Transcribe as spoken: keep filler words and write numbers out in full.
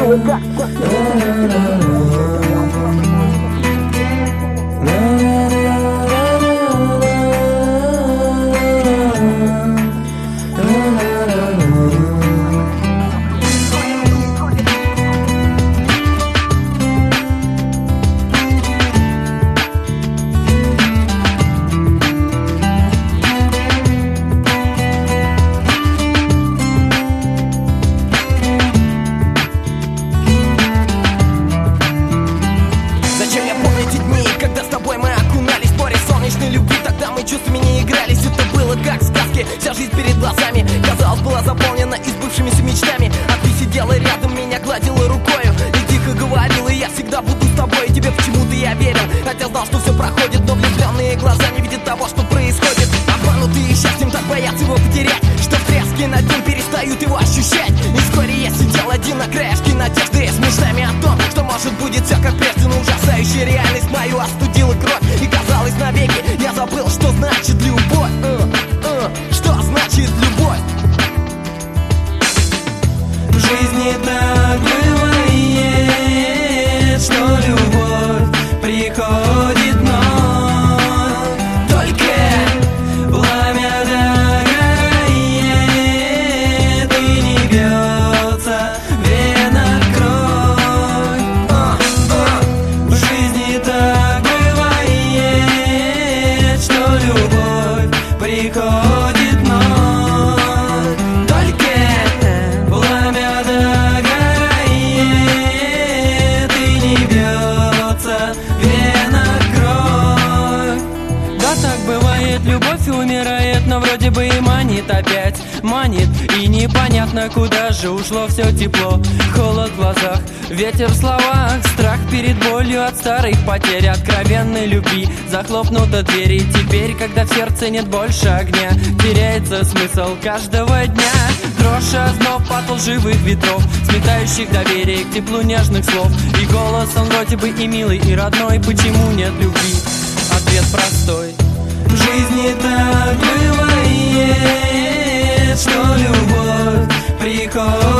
Вся жизнь перед глазами, казалось, была заполнена избывшимися мечтами. А ты сидела рядом, меня гладила рукою и тихо говорила: я всегда буду с тобой. И тебе почему-то я верил, хотя знал, что все проходит. Но влюбленные глаза не видят того, что происходит. Обманутые счастьем так боятся его потерять, что трески над ним перестают его ощущать. И вскоре я сидел один на краешке надежды, с мечтами о том, что может будет все как прежде. Но ужасающая реальность мою остудила кровь, и казалось навеки я забыл, что значит любовь. Что значит любовь? В жизни так бывает, что любовь приходит вновь. Только пламя догорает и не бьется вена кровь. В жизни так бывает, что любовь приходит. Любовь умирает, но вроде бы и манит опять. Манит, и непонятно, куда же ушло все тепло. Холод в глазах, ветер в словах, страх перед болью от старых потерь, откровенной любви. Захлопнута дверь, и теперь, когда в сердце нет больше огня, теряется смысл каждого дня. Дрожь, озноб от лживых ветров, сметающих доверие к теплу нежных слов. И голос, он вроде бы и милый, и родной. Почему нет любви? Ответ простой. В жизни так бывает, что любовь приходит.